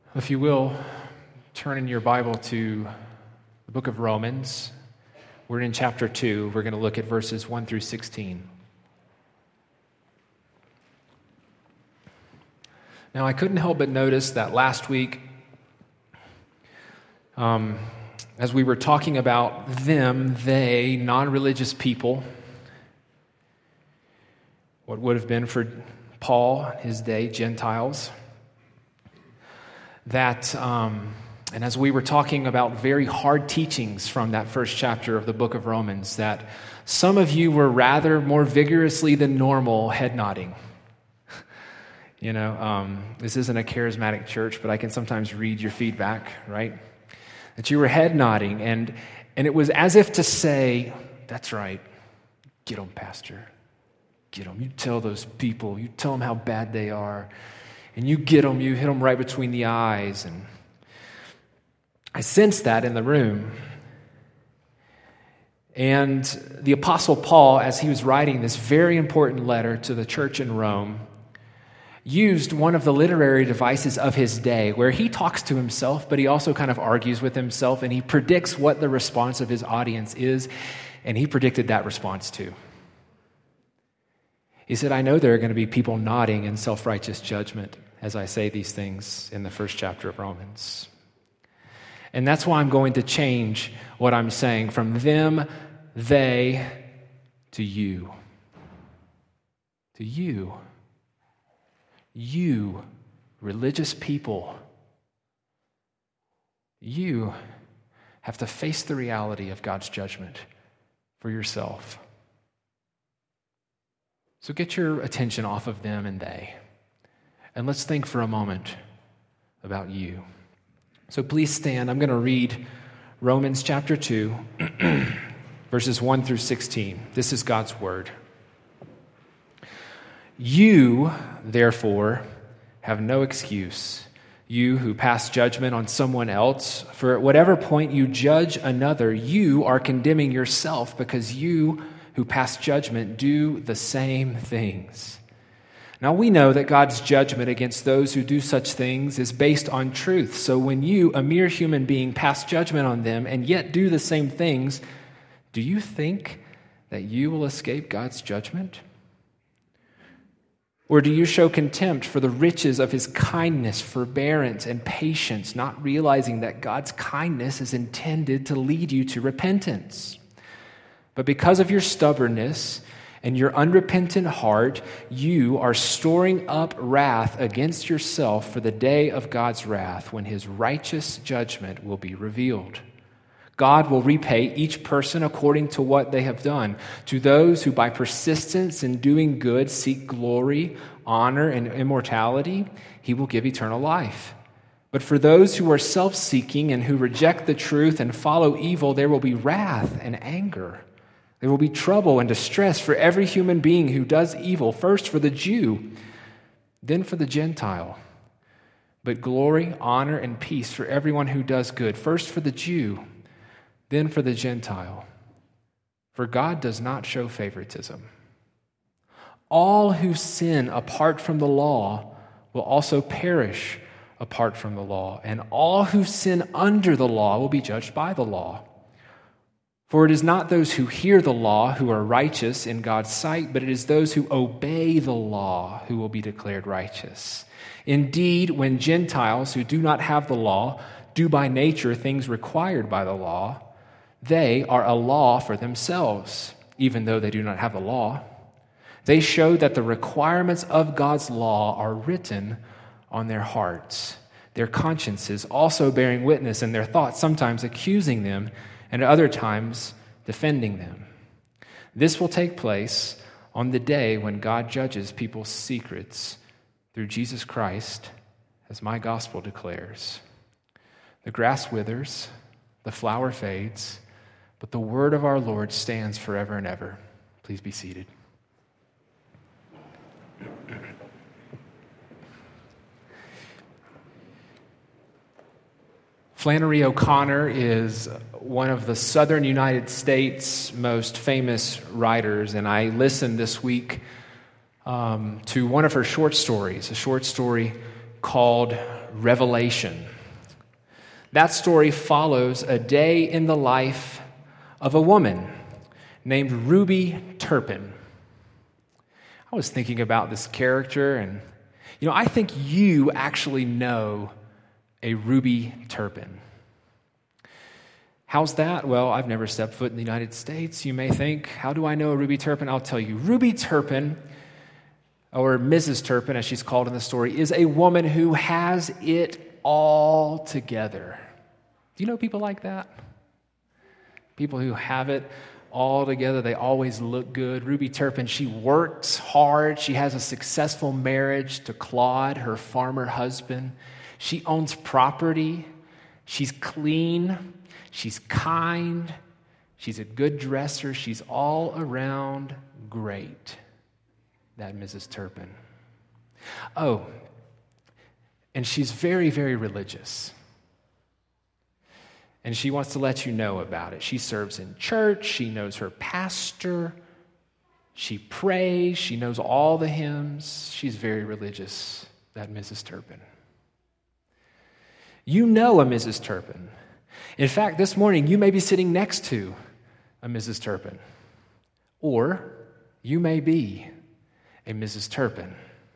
If you will, turn in your Bible to the book of Romans. We're in chapter 2. We're going to look at verses 1 through 16. Now, I couldn't help but notice that last week, as we were talking about they, non-religious people, what would have been for Paul, his day, Gentiles, and as we were talking about very hard teachings from that first chapter of the book of Romans, that some of you were rather more vigorously than normal head nodding. This isn't a charismatic church, but I can sometimes read your feedback, right? That you were head nodding, and it was as if to say, that's right, get them, Pastor. Get them. You tell those people, you tell them how bad they are. And you get them, you hit them right between the eyes. And I sensed that in the room. And the Apostle Paul, as he was writing this very important letter to the church in Rome, used one of the literary devices of his day where he talks to himself, but he also kind of argues with himself, and he predicts what the response of his audience is, and he predicted that response too. He said, I know there are going to be people nodding in self-righteous judgment as I say these things in the first chapter of Romans. And that's why I'm going to change what I'm saying from them, they, to you. To you. You, religious people. You have to face the reality of God's judgment for yourself. So get your attention off of them and they. And let's think for a moment about you. So please stand. I'm going to read Romans chapter 2, verses 1 through 16. This is God's word. You, therefore, have no excuse, you who pass judgment on someone else. For at whatever point you judge another, you are condemning yourself, because you who pass judgment do the same things. Now we know that God's judgment against those who do such things is based on truth. So when you, a mere human being, pass judgment on them and yet do the same things, do you think that you will escape God's judgment? Or do you show contempt for the riches of his kindness, forbearance, and patience, not realizing that God's kindness is intended to lead you to repentance? But because of your stubbornness and your unrepentant heart, you are storing up wrath against yourself for the day of God's wrath, when his righteous judgment will be revealed. God will repay each person according to what they have done. To those who by persistence in doing good seek glory, honor, and immortality, he will give eternal life. But for those who are self-seeking and who reject the truth and follow evil, there will be wrath and anger. There will be trouble and distress for every human being who does evil, first for the Jew, then for the Gentile. But glory, honor, and peace for everyone who does good, first for the Jew, then for the Gentile. For God does not show favoritism. All who sin apart from the law will also perish apart from the law, and all who sin under the law will be judged by the law. For it is not those who hear the law who are righteous in God's sight, but it is those who obey the law who will be declared righteous. Indeed, when Gentiles who do not have the law do by nature things required by the law, they are a law for themselves, even though they do not have the law. They show that the requirements of God's law are written on their hearts, their consciences also bearing witness, and their thoughts sometimes accusing them, and at other times defending them. This will take place on the day when God judges people's secrets through Jesus Christ, as my gospel declares. The grass withers, the flower fades, but the word of our Lord stands forever and ever. Please be seated. Flannery O'Connor is one of the southern United States' most famous writers, and I listened this week to one of her short stories, a short story called Revelation. That story follows a day in the life of a woman named Ruby Turpin. I was thinking about this character, and I think you actually know a Ruby Turpin. How's that? Well, I've never stepped foot in the United States. You may think, how do I know a Ruby Turpin? I'll tell you. Ruby Turpin, or Mrs. Turpin as she's called in the story, is a woman who has it all together. Do you know people like that? People who have it all together. They always look good. Ruby Turpin, she works hard. She has a successful marriage to Claude, her farmer husband. She owns property. She's clean. She's kind. She's a good dresser. She's all around great, that Mrs. Turpin. Oh, and she's very, very religious. And she wants to let you know about it. She serves in church. She knows her pastor. She prays. She knows all the hymns. She's very religious, that Mrs. Turpin. You know a Mrs. Turpin. In fact, this morning, you may be sitting next to a Mrs. Turpin. Or you may be a Mrs. Turpin.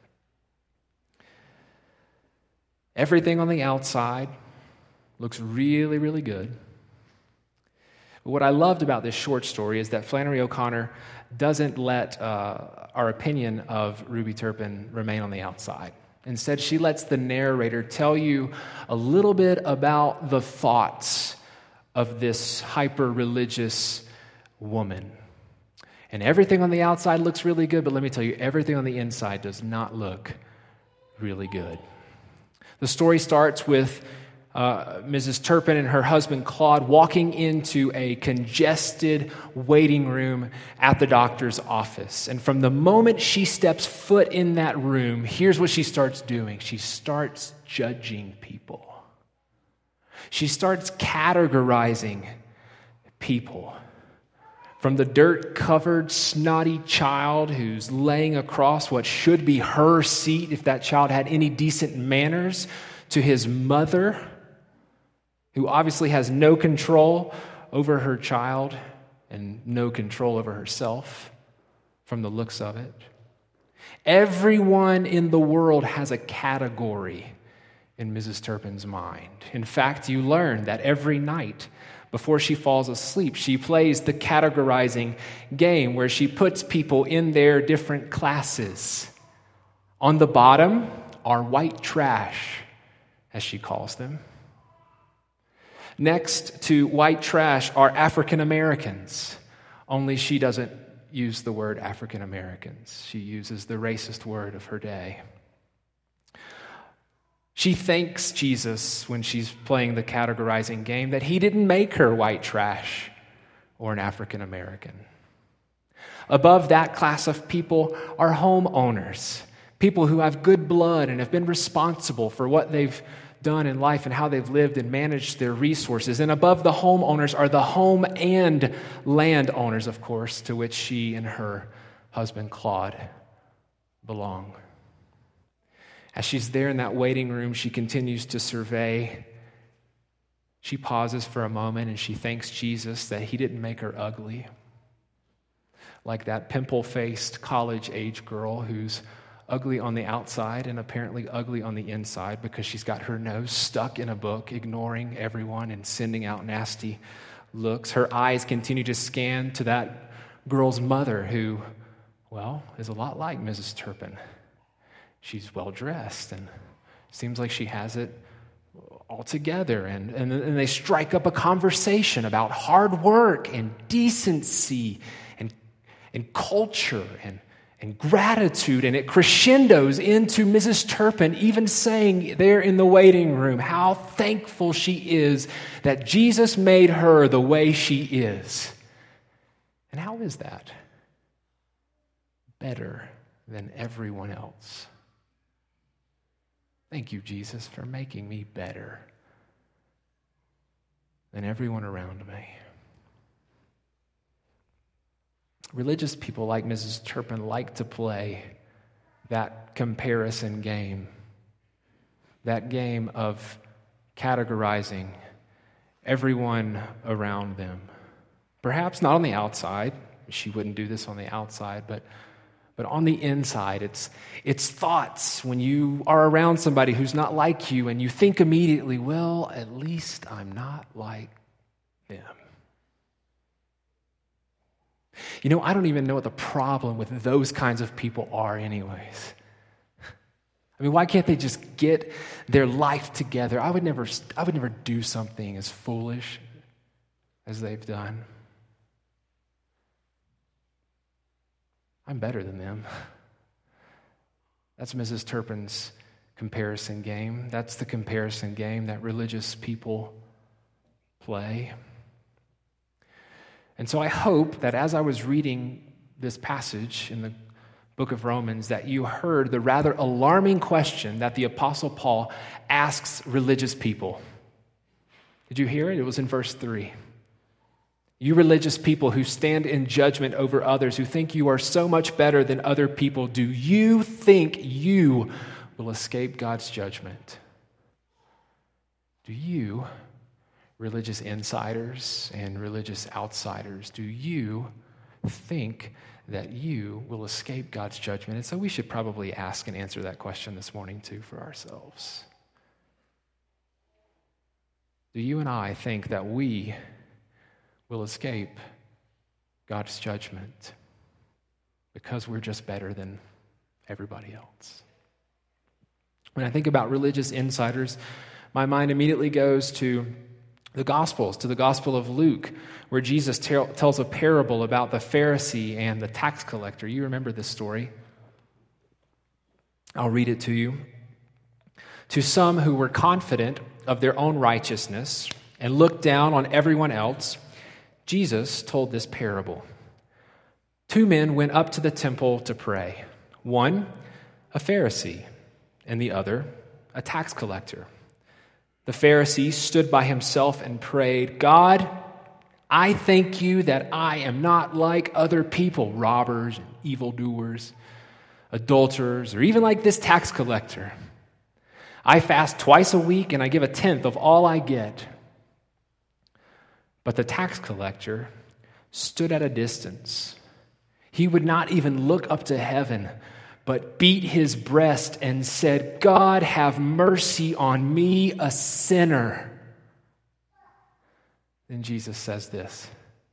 Everything on the outside looks really, really good. But what I loved about this short story is that Flannery O'Connor doesn't let our opinion of Ruby Turpin remain on the outside. Instead, she lets the narrator tell you a little bit about the thoughts of this hyper-religious woman. And everything on the outside looks really good, but let me tell you, everything on the inside does not look really good. The story starts with Mrs. Turpin and her husband Claude walking into a congested waiting room at the doctor's office. And from the moment she steps foot in that room, here's what she starts doing. She starts judging people. She starts categorizing people. From the dirt-covered, snotty child who's laying across what should be her seat if that child had any decent manners, to his mother, who obviously has no control over her child and no control over herself from the looks of it. Everyone in the world has a category in Mrs. Turpin's mind. In fact, you learn that every night before she falls asleep, she plays the categorizing game where she puts people in their different classes. On the bottom are white trash, as she calls them. Next to white trash are African Americans, only she doesn't use the word African Americans. She uses the racist word of her day. She thanks Jesus when she's playing the categorizing game that he didn't make her white trash or an African American. Above that class of people are homeowners, people who have good blood and have been responsible for what they've done in life and how they've lived and managed their resources. And above the homeowners are the home and land owners, of course, to which she and her husband Claude belong. As she's there in that waiting room, she continues to survey. She pauses for a moment and she thanks Jesus that he didn't make her ugly, like that pimple-faced college-age girl who's ugly on the outside and apparently ugly on the inside because she's got her nose stuck in a book, ignoring everyone and sending out nasty looks. Her eyes continue to scan to that girl's mother who, well, is a lot like Mrs. Turpin. She's well-dressed and seems like she has it all together. And they strike up a conversation about hard work and decency and culture and gratitude, and it crescendos into Mrs. Turpin even saying there in the waiting room how thankful she is that Jesus made her the way she is. And how is that? Better than everyone else. Thank you, Jesus, for making me better than everyone around me. Religious people like Mrs. Turpin like to play that comparison game. that game of categorizing everyone around them. Perhaps not on the outside. She wouldn't do this on the outside, but on the inside, it's thoughts when you are around somebody who's not like you and you think immediately, well, at least I'm not like them. You know, I don't even know what the problem with those kinds of people are anyways. I mean, why can't they just get their life together? I would never do something as foolish as they've done. I'm better than them. That's Mrs. Turpin's comparison game. That's the comparison game that religious people play. And so I hope that as I was reading this passage in the book of Romans, that you heard the rather alarming question that the Apostle Paul asks religious people. Did you hear it? It was in verse 3. You religious people who stand in judgment over others, who think you are so much better than other people, do you think you will escape God's judgment? Do you, religious insiders and religious outsiders, do you think that you will escape God's judgment? And so we should probably ask and answer that question this morning too for ourselves. Do you and I think that we will escape God's judgment because we're just better than everybody else? When I think about religious insiders, my mind immediately goes to the Gospels, to the Gospel of Luke, where Jesus tells a parable about the Pharisee and the tax collector. You remember this story. I'll read it to you. To some who were confident of their own righteousness and looked down on everyone else, Jesus told this parable. 2 men went up to the temple to pray. One, a Pharisee, and the other, a tax collector. The Pharisee stood by himself and prayed, God, I thank you that I am not like other people, robbers and evildoers, adulterers, or even like this tax collector. I fast twice a week and I give 1/10 of all I get. But the tax collector stood at a distance. He would not even look up to heaven, but beat his breast and said, God, have mercy on me, a sinner. Then Jesus says this,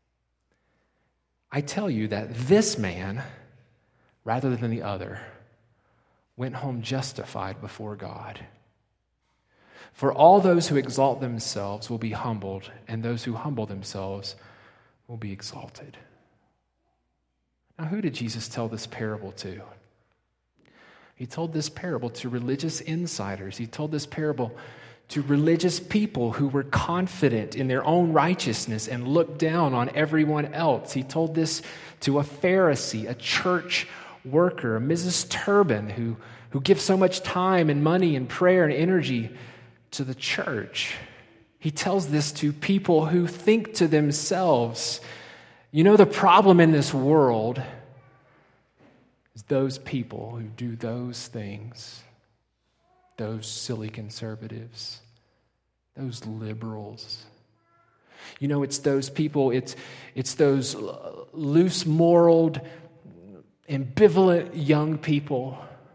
I tell you that this man, rather than the other, went home justified before God. For all those who exalt themselves will be humbled, and those who humble themselves will be exalted. Now, who did Jesus tell this parable to? He told this parable to religious insiders. He told this parable to religious people who were confident in their own righteousness and looked down on everyone else. He told this to a Pharisee, a church worker, Mrs. Turpin, who gives so much time and money and prayer and energy to the church. He tells this to people who think to themselves, you know, the problem in this world is those people who do those things, those silly conservatives, those liberals. You know, it's those people, it's those loose-moraled, ambivalent young people.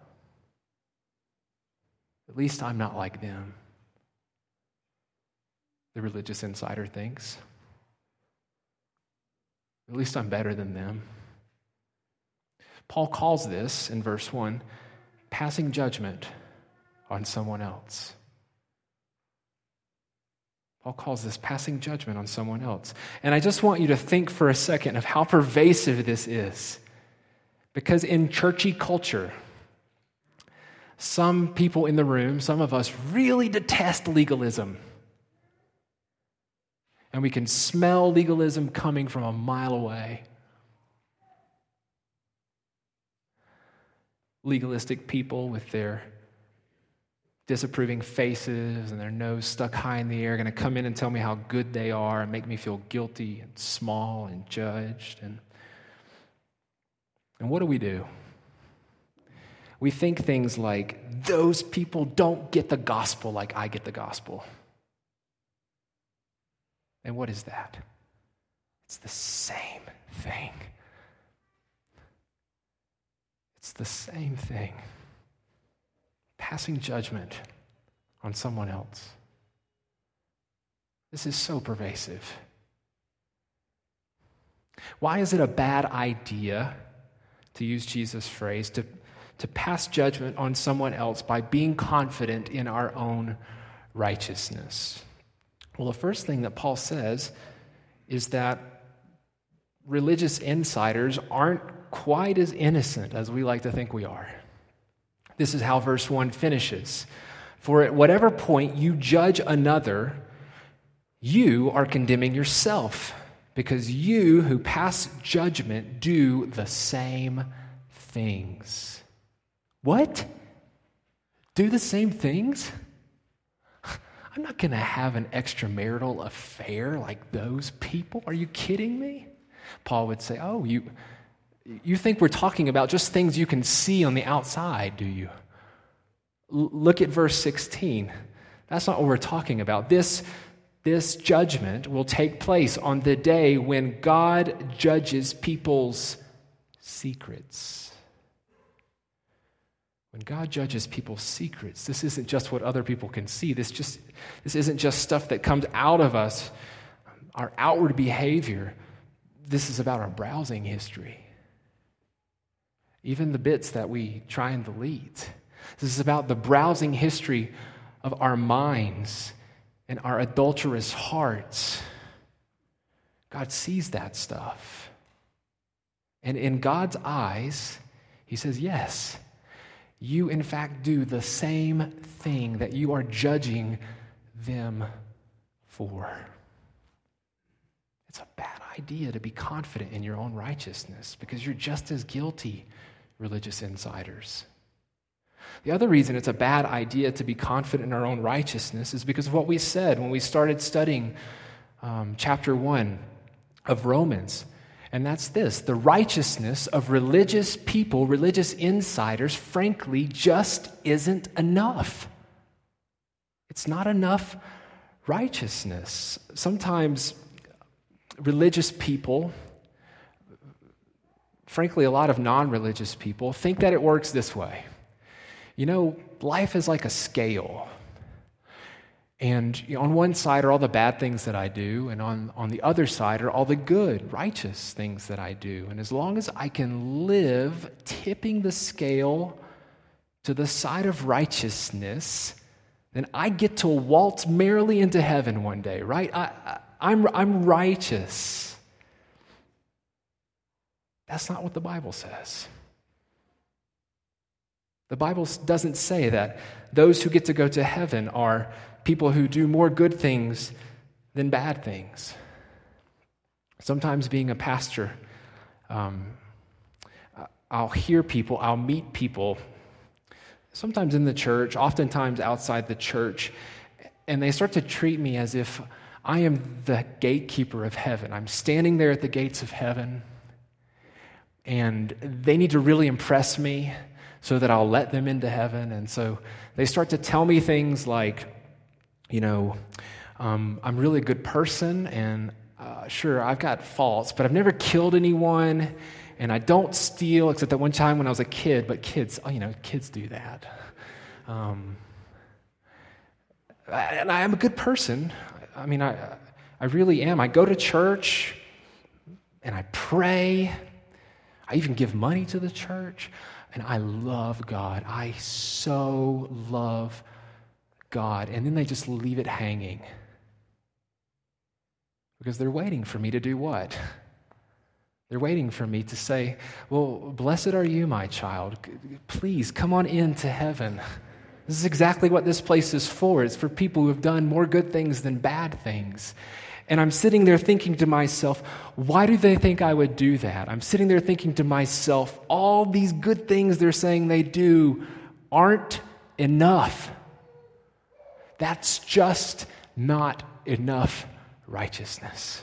At least I'm not like them, the religious insider thinks. At least I'm better than them. Paul calls this, in verse 1, passing judgment on someone else. Paul calls this passing judgment on someone else. And I just want you to think for a second of how pervasive this is. Because in churchy culture, some people in the room, some of us, really detest legalism. And we can smell legalism coming from a mile away. Legalistic people with their disapproving faces and their nose stuck high in the air are going to come in and tell me how good they are and make me feel guilty and small and judged. And what do? we think things like, those people don't get the gospel like I get the gospel. And what is that? It's the same thing. It's the same thing. Passing judgment on someone else. This is so pervasive. Why is it a bad idea, to use Jesus' phrase, to pass judgment on someone else by being confident in our own righteousness? Well, the first thing that Paul says is that religious insiders aren't quite as innocent as we like to think we are. This is how verse 1 finishes. For at whatever point you judge another, you are condemning yourself, because you who pass judgment do the same things. What? Do the same things? I'm not going to have an extramarital affair like those people. Are you kidding me? Paul would say, oh, you think we're talking about just things you can see on the outside, do you? Look at verse 16. That's not what we're talking about. This judgment will take place on the day when God judges people's secrets. When God judges people's secrets, this isn't just what other people can see. This isn't just stuff that comes out of us, our outward behavior. This is about our browsing history. Even the bits that we try and delete. This is about the browsing history of our minds and our adulterous hearts. God sees that stuff. And in God's eyes, he says, yes, you in fact do the same thing that you are judging them for. It's a bad idea to be confident in your own righteousness because you're just as guilty, religious insiders. The other reason it's a bad idea to be confident in our own righteousness is because of what we said when we started studying chapter 1 of Romans. And that's this: the righteousness of religious people, religious insiders, frankly, just isn't enough. It's not enough righteousness. Sometimes religious people, frankly, a lot of non-religious people, think that it works this way. You know, life is like a scale. And on one side are all the bad things that I do, and on the other side are all the good, righteous things that I do. And as long as I can live tipping the scale to the side of righteousness, then I get to waltz merrily into heaven one day, right? I'm righteous. That's not what the Bible says. The Bible doesn't say that those who get to go to heaven are people who do more good things than bad things. Sometimes being a pastor, I'll hear people, I'll meet people, sometimes in the church, oftentimes outside the church, and they start to treat me as if I am the gatekeeper of heaven. I'm standing there at the gates of heaven, and they need to really impress me so that I'll let them into heaven. And so they start to tell me things like, I'm really a good person, and sure, I've got faults, but I've never killed anyone, and I don't steal, except that one time when I was a kid, but kids do that. And I am a good person. I mean, I really am. I go to church, and I pray. I even give money to the church, and I love God. I so love God. And then they just leave it hanging. Because they're waiting for me to do what? They're waiting for me to say, well, blessed are you, my child. Please come on into heaven. This is exactly what this place is for. It's for people who have done more good things than bad things. And I'm sitting there thinking to myself, why do they think I would do that? I'm sitting there thinking to myself, all these good things they're saying they do aren't enough. That's just not enough righteousness.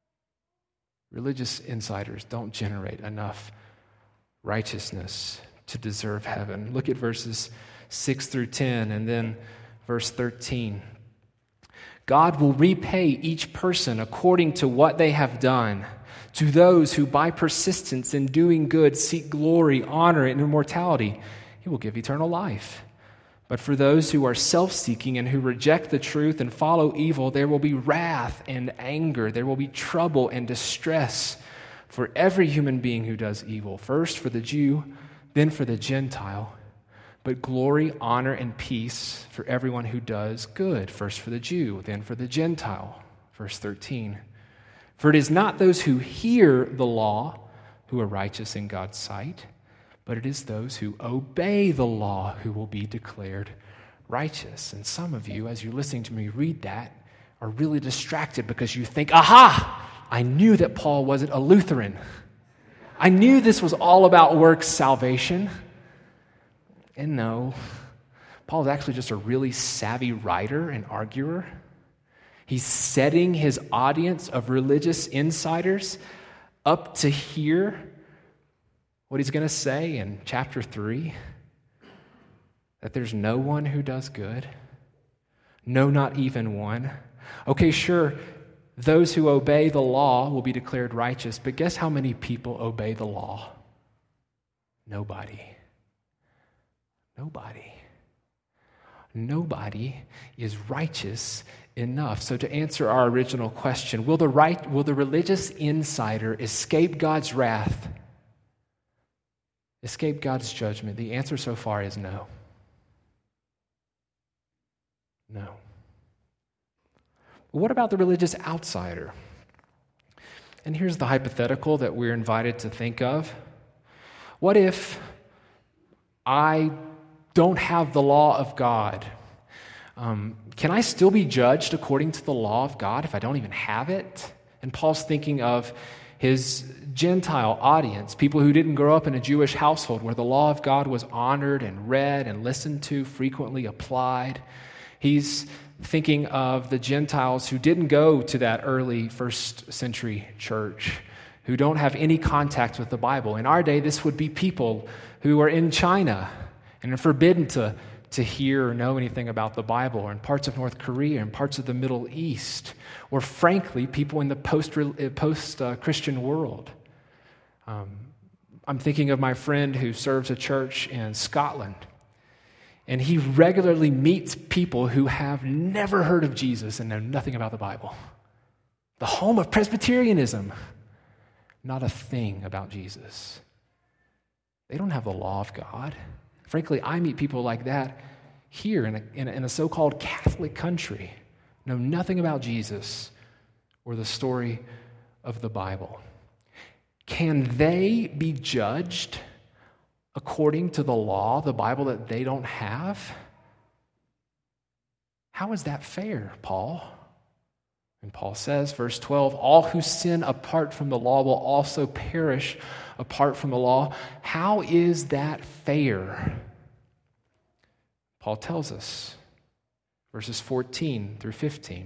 Religious insiders don't generate enough righteousness to deserve heaven. Look at verses 6 through 10 and then verse 13. God will repay each person according to what they have done. To those who by persistence in doing good seek glory, honor, and immortality, He will give eternal life. But for those who are self-seeking and who reject the truth and follow evil, there will be wrath and anger. There will be trouble and distress for every human being who does evil, first for the Jew, then for the Gentile. But glory, honor, and peace for everyone who does good, first for the Jew, then for the Gentile. Verse 13. For it is not those who hear the law who are righteous in God's sight, but it is those who obey the law who will be declared righteous. And some of you, as you're listening to me read that, are really distracted because you think, aha, I knew that Paul wasn't a Lutheran. I knew this was all about works salvation. And no, Paul is actually just a really savvy writer and arguer. He's setting his audience of religious insiders up to hear what he's going to say in chapter 3, that there's no one who does good. No, not even one. Okay, sure, those who obey the law will be declared righteous, but guess how many people obey the law? Nobody. Nobody is righteous enough. So to answer our original question, will the religious insider escape God's wrath? Escape God's judgment? The answer so far is no. No. What about the religious outsider? And here's the hypothetical that we're invited to think of. What if I don't have the law of God? Can I still be judged according to the law of God if I don't even have it? And Paul's thinking of his Gentile audience, people who didn't grow up in a Jewish household where the law of God was honored and read and listened to, frequently applied. He's thinking of the Gentiles who didn't go to that early first century church, who don't have any contact with the Bible. In our day, this would be people who are in China and are forbidden to hear or know anything about the Bible, or in parts of North Korea and parts of the Middle East, or frankly, people in the post-Christian world. I'm thinking of my friend who serves a church in Scotland, and he regularly meets people who have never heard of Jesus and know nothing about the Bible. The home of Presbyterianism, not a thing about Jesus. They don't have the law of God. Frankly, I meet people like that here in a so-called Catholic country, know nothing about Jesus or the story of the Bible. Can they be judged according to the law, the Bible that they don't have? How is that fair, Paul? And Paul says, verse 12, all who sin apart from the law will also perish apart from the law. How is that fair? Paul tells us, verses 14 through 15.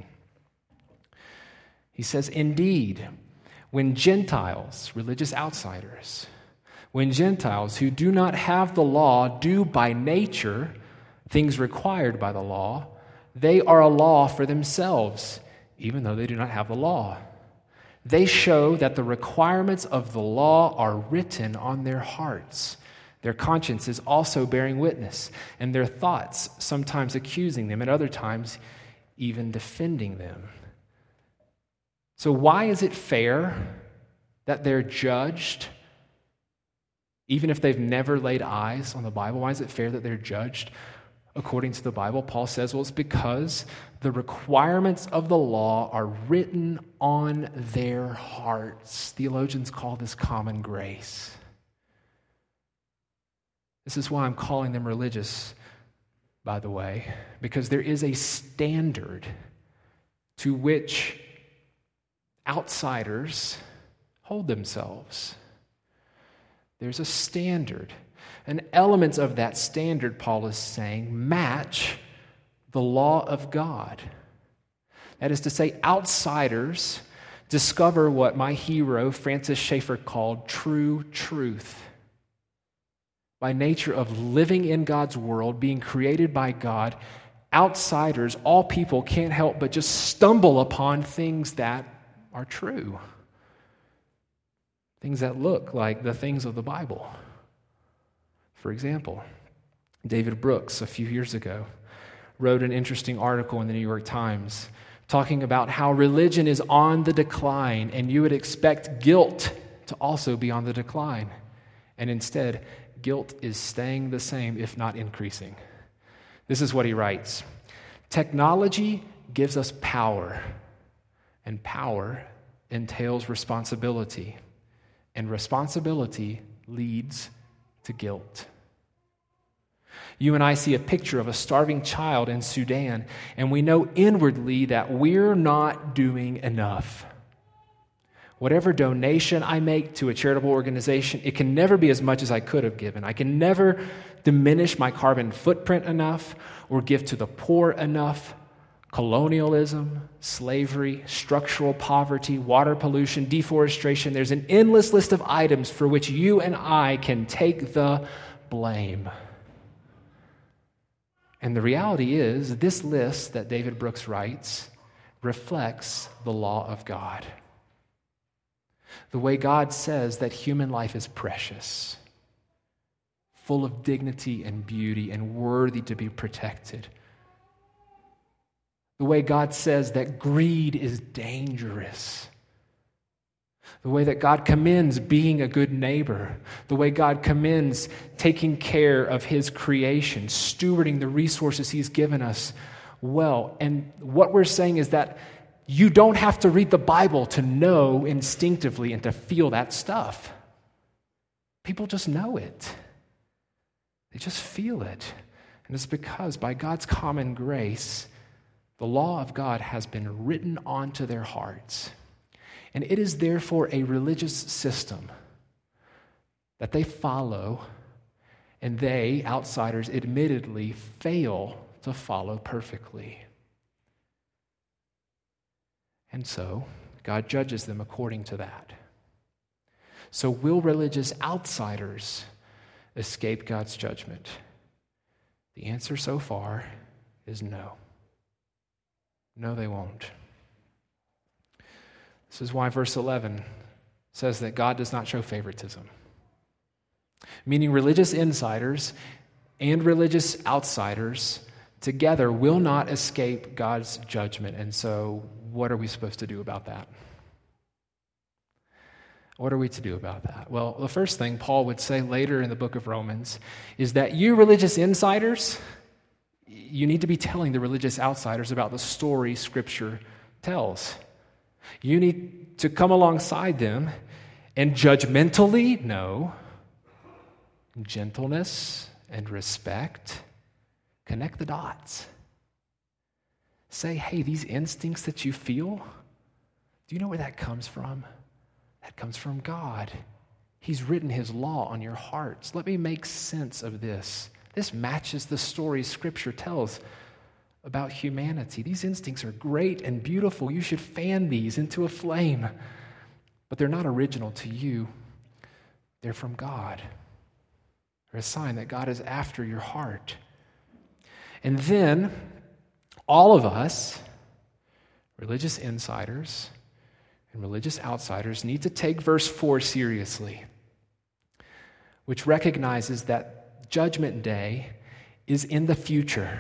He says, indeed, when Gentiles, religious outsiders, when Gentiles who do not have the law do by nature things required by the law, they are a law for themselves, even though they do not have the law. They show that the requirements of the law are written on their hearts. Their conscience is also bearing witness, and their thoughts sometimes accusing them, and other times even defending them. So why is it fair that they're judged, even if they've never laid eyes on the Bible? Why is it fair that they're judged according to the Bible? Paul says, well, it's because the requirements of the law are written on their hearts. Theologians call this common grace. This is why I'm calling them religious, by the way, because there is a standard to which outsiders hold themselves. There's a standard. And elements of that standard, Paul is saying, match the law of God. That is to say, outsiders discover what my hero, Francis Schaeffer, called true truth. by nature of living in God's world, being created by God, outsiders, all people can't help but just stumble upon things that are true. Things that look like the things of the Bible. For example, David Brooks, a few years ago, wrote an interesting article in the New York Times talking about how religion is on the decline, and you would expect guilt to also be on the decline. And instead, guilt is staying the same, if not increasing. This is what he writes. Technology gives us power, and power entails responsibility, and responsibility leads to guilt. You and I see a picture of a starving child in Sudan, and we know inwardly that we're not doing enough. Whatever donation I make to a charitable organization, it can never be as much as I could have given. I can never diminish my carbon footprint enough or give to the poor enough. Colonialism, slavery, structural poverty, water pollution, deforestation. There's an endless list of items for which you and I can take the blame. And the reality is, this list that David Brooks writes reflects the law of God. The way God says that human life is precious, full of dignity and beauty and worthy to be protected. The way God says that greed is dangerous. The way that God commends being a good neighbor. The way God commends taking care of His creation, stewarding the resources He's given us well. And what we're saying is that you don't have to read the Bible to know instinctively and to feel that stuff. People just know it. They just feel it. And it's because by God's common grace, the law of God has been written onto their hearts. And it is therefore a religious system that they follow, and they, outsiders, admittedly fail to follow perfectly. And so, God judges them according to that. So will religious outsiders escape God's judgment? The answer so far is no. No, they won't. This is why verse 11 says that God does not show favoritism. Meaning religious insiders and religious outsiders together will not escape God's judgment. And so, what are we supposed to do about that? What are we to do about that? Well, the first thing Paul would say later in the book of Romans is that you religious insiders, you need to be telling the religious outsiders about the story Scripture tells. You need to come alongside them and judgmentally, no, gentleness and respect, connect the dots. Say, hey, these instincts that you feel, do you know where that comes from? That comes from God. He's written His law on your hearts. Let me make sense of this. This matches the story Scripture tells about humanity. These instincts are great and beautiful. You should fan these into a flame. But they're not original to you. They're from God. They're a sign that God is after your heart. And then, all of us, religious insiders and religious outsiders, need to take verse 4 seriously, which recognizes that Judgment Day is in the future.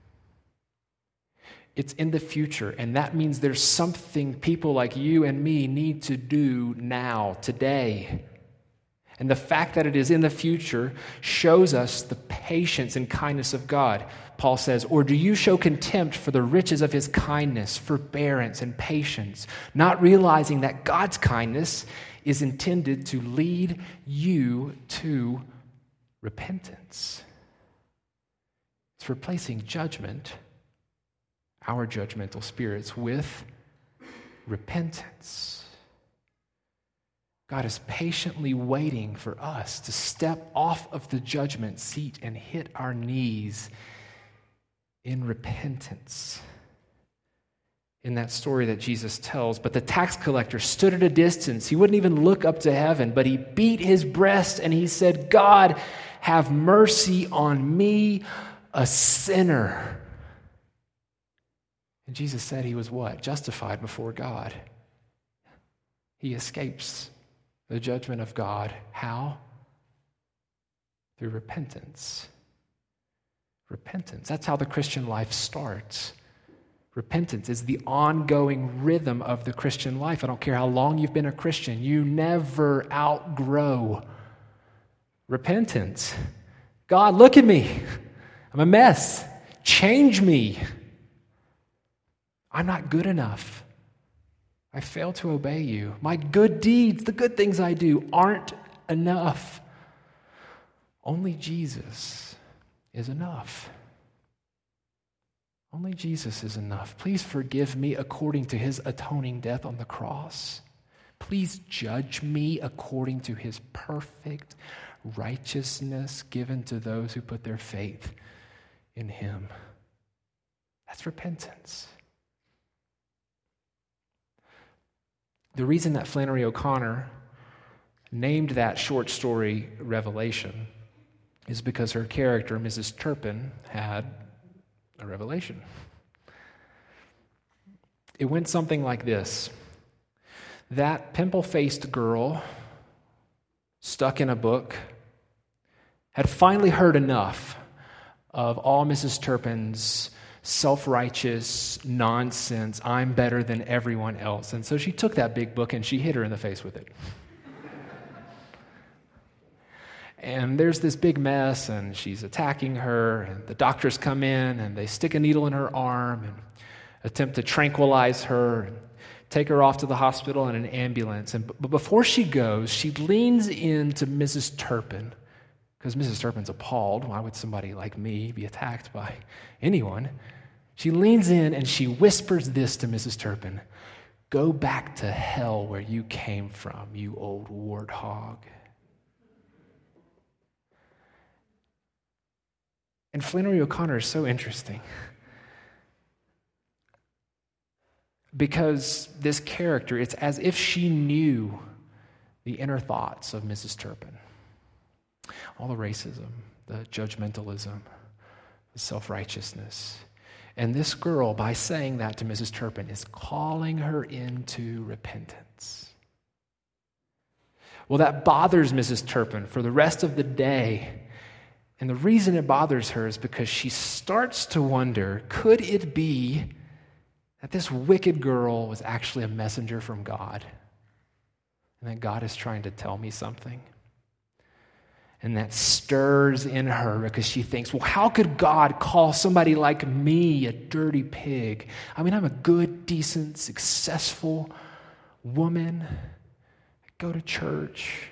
It's in the future, and that means there's something people like you and me need to do now, today. And the fact that it is in the future shows us the patience and kindness of God. Paul says, or do you show contempt for the riches of His kindness, forbearance, and patience, not realizing that God's kindness is intended to lead you to repentance? It's replacing judgment, our judgmental spirits, with repentance. God is patiently waiting for us to step off of the judgment seat and hit our knees in repentance. In that story that Jesus tells, but the tax collector stood at a distance. He wouldn't even look up to heaven, but he beat his breast and he said, God, have mercy on me, a sinner." And Jesus said he was what? Justified before God. He escapes the judgment of God. How? Through repentance. Repentance. That's how the Christian life starts. Repentance is the ongoing rhythm of the Christian life. I don't care how long you've been a Christian, you never outgrow repentance. God, look at me. I'm a mess. Change me. I'm not good enough. I fail to obey you. My good deeds, the good things I do, aren't enough. Only Jesus is enough. Only Jesus is enough. Please forgive me according to his atoning death on the cross. Please judge me according to his perfect righteousness given to those who put their faith in him. That's repentance. The reason that Flannery O'Connor named that short story Revelation is because her character, Mrs. Turpin, had a revelation. It went something like this. That pimple-faced girl, stuck in a book, had finally heard enough of all Mrs. Turpin's self-righteous nonsense, I'm better than everyone else. And so she took that big book and she hit her in the face with it. And there's this big mess, and she's attacking her, and the doctors come in, and they stick a needle in her arm and attempt to tranquilize her and take her off to the hospital in an ambulance. But before she goes, she leans into Mrs. Turpin, because Mrs. Turpin's appalled. Why would somebody like me be attacked by anyone? She leans in and she whispers this to Mrs. Turpin: "Go back to hell where you came from, you old warthog." And Flannery O'Connor is so interesting because this character, it's as if she knew the inner thoughts of Mrs. Turpin. All the racism, the judgmentalism, the self-righteousness. And this girl, by saying that to Mrs. Turpin, is calling her into repentance. Well, that bothers Mrs. Turpin for the rest of the day. And the reason it bothers her is because she starts to wonder, could it be that this wicked girl was actually a messenger from God? And that God is trying to tell me something? And that stirs in her because she thinks, well, how could God call somebody like me a dirty pig? I mean, I'm a good, decent, successful woman. I go to church.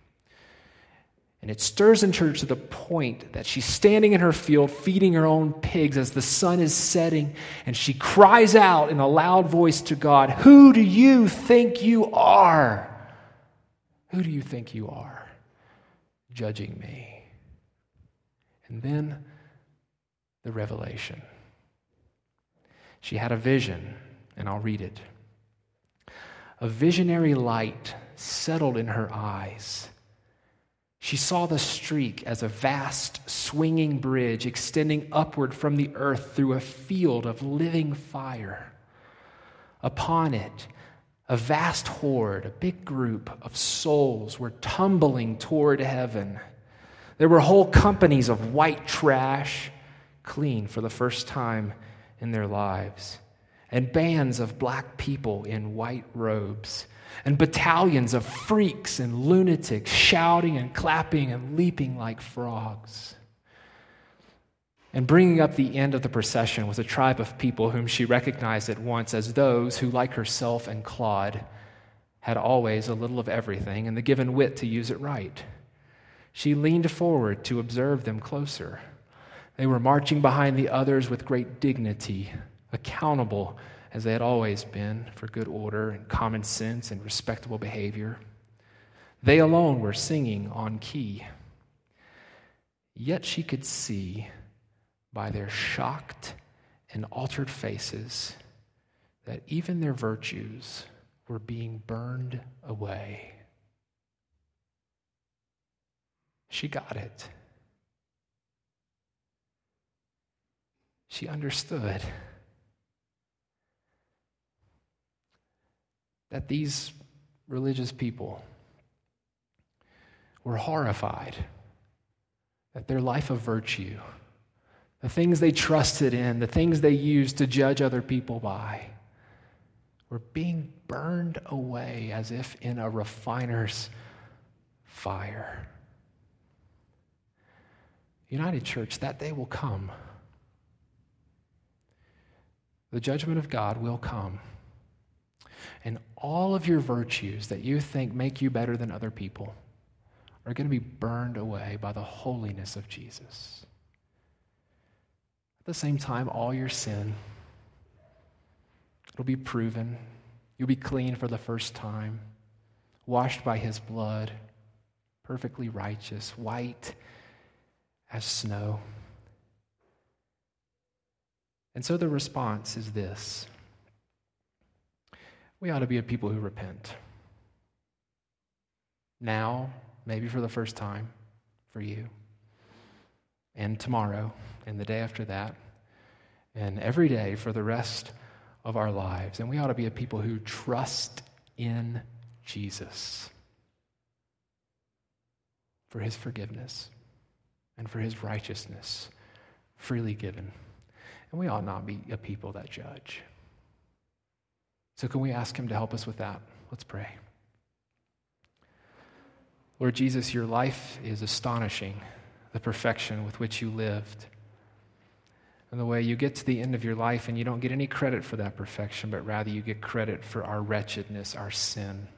And it stirs in her to the point that she's standing in her field feeding her own pigs as the sun is setting, and she cries out in a loud voice to God, "Who do you think you are? Who do you think you are, judging me?" And then the revelation. She had a vision, and I'll read it. A visionary light settled in her eyes. She saw the streak as a vast, swinging bridge extending upward from the earth through a field of living fire. Upon it, a vast horde, a big group of souls were tumbling toward heaven. There were whole companies of white trash, clean for the first time in their lives, and bands of black people in white robes, and battalions of freaks and lunatics shouting and clapping and leaping like frogs. And bringing up the end of the procession was a tribe of people whom she recognized at once as those who, like herself and Claude, had always a little of everything and the given wit to use it right. She leaned forward to observe them closer. They were marching behind the others with great dignity, accountable as they had always been for good order and common sense and respectable behavior. They alone were singing on key. Yet she could see by their shocked and altered faces that even their virtues were being burned away. She got it. She understood that these religious people were horrified that their life of virtue, the things they trusted in, the things they used to judge other people by, were being burned away as if in a refiner's fire. United Church, that day will come. The judgment of God will come. And all of your virtues that you think make you better than other people are going to be burned away by the holiness of Jesus. At the same time, all your sin, it'll be proven. You'll be clean for the first time, washed by his blood, perfectly righteous, white as snow. And so the response is this: we ought to be a people who repent. Now, maybe for the first time for you, and tomorrow, and the day after that, and every day for the rest of our lives. And we ought to be a people who trust in Jesus for his forgiveness and for his righteousness freely given. And we ought not be a people that judge. So can we ask him to help us with that? Let's pray. Lord Jesus, your life is astonishing, the perfection with which you lived. And the way you get to the end of your life and you don't get any credit for that perfection, but rather you get credit for our wretchedness, our sin.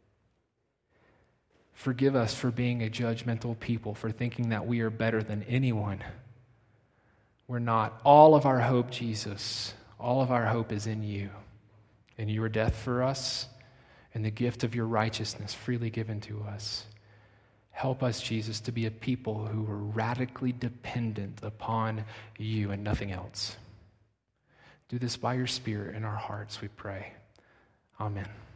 Forgive us for being a judgmental people, for thinking that we are better than anyone. We're not. All of our hope, Jesus, all of our hope is in you. And your death for us and the gift of your righteousness freely given to us. Help us, Jesus, to be a people who are radically dependent upon you and nothing else. Do this by your Spirit in our hearts, we pray. Amen.